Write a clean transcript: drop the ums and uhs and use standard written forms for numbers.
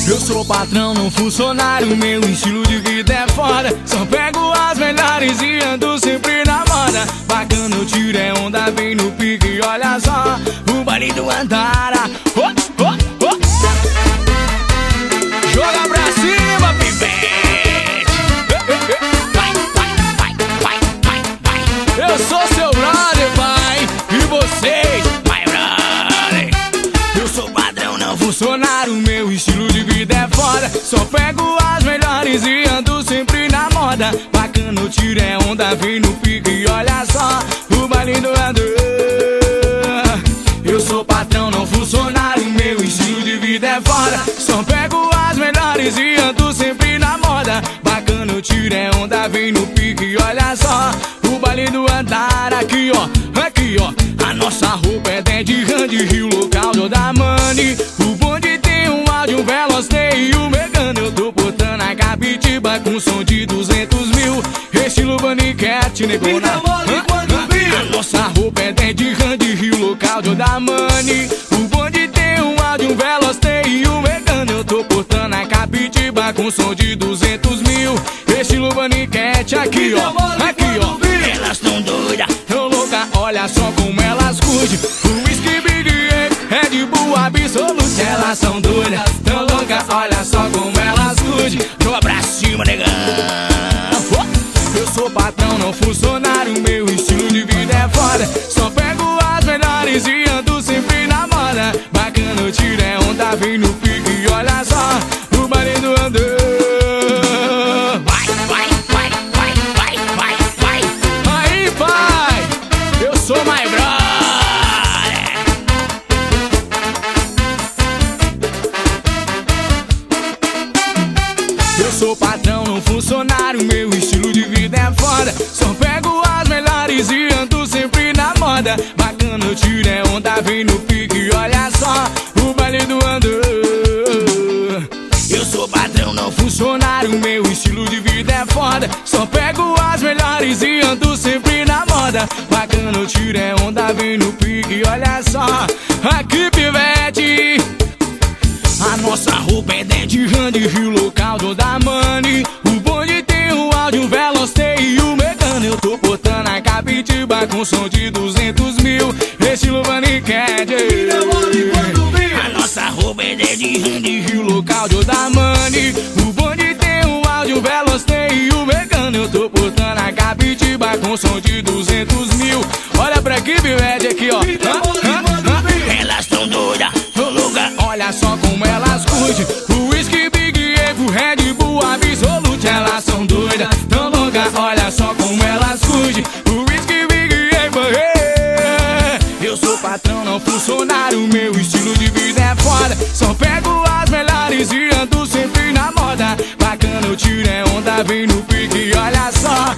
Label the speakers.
Speaker 1: Eu sou patrão, não funcionário, meu estilo de vida é foda. Só pego as melhores e ando sempre na moda. Bacana, eu tiro é onda, vem no pique, olha só o baile do Antara. Joga pra cima, pivete. Vai. Eu sou seu brother, pai, e vocês, my brother. Eu sou patrão, não funcionário, meu estilo de vida é foda. Só pego as melhores e ando sempre na moda. Bacana, eu tiro é onda, vem no pique, olha só o baile do Andor. Eu sou patrão, não funcionário, meu estilo de vida é foda. Só pego as melhores e ando sempre na moda. Bacana, eu tiro é onda, vem no pique, olha só o baile do andar. Aqui ó, a nossa roupa é de Randy Rio, local da Money. O bonde tem um áudio, um Veloster e um Megane. Eu tô botando a Capitiba com som de 200 mil, estilo Bunny Cat, negona. A nossa roupa é de Randy Rio, local da Money. O bonde tem um áudio, um Veloster e um Megane. Eu tô portando a Capitiba com som de 200 mil, estilo Bunny Cat. Aqui ó, elas tão doidas, tão louca, olha só como elas curtem. O whisky Big A, Red Bull Absolute, elas são doidas, tão louca, olha só como elas curtem. Joga pra cima, negão. Eu sou patrão, não funcionário, meu estilo de vida é foda. Só pego as melhores e ando sempre na moda. Bacana, eu tiro é onda, vem no pique, olha só o baile do Andor. Vai. Aí, pai, eu sou my brother. Eu sou patrão, não funcionário, meu estilo de vida é foda. Só pego as melhores e ando sempre na moda. Bacana, eu tiro é onda, vem no pique, olha só o baile do Andor. Eu sou patrão, não funcionário, meu estilo de vida é foda. Só pego as melhores e ando sempre na moda. Bacana, eu tiro é onda, vem no pique, olha só aqui, pivete. A nossa roupa é de Randy Rio, local da Money. O bonde tem um áudio, um Veloster e um Megane. Eu tô botando a Capitiba com som de 200 mil, estilo Bunny Cat. A nossa roupa é de Randy Rio, local da Money. O bonde tem um áudio, um Veloster e um Megane. Eu tô botando a Capitiba com som de 200 mil. Olha pra aqui, pivete, aqui ó. Elas tão doidas, tão louca, olha só como elas curtem. O whisky Big A, o Red Bull Absolute, elas são doidas, tão louca, olha só como elas curtem. O whisky Big A, eu sou patrão, não funcionário, meu estilo de vida é foda. Só pego as melhores e ando sempre na moda. Bacana, eu tiro é onda, vem no pique, olha só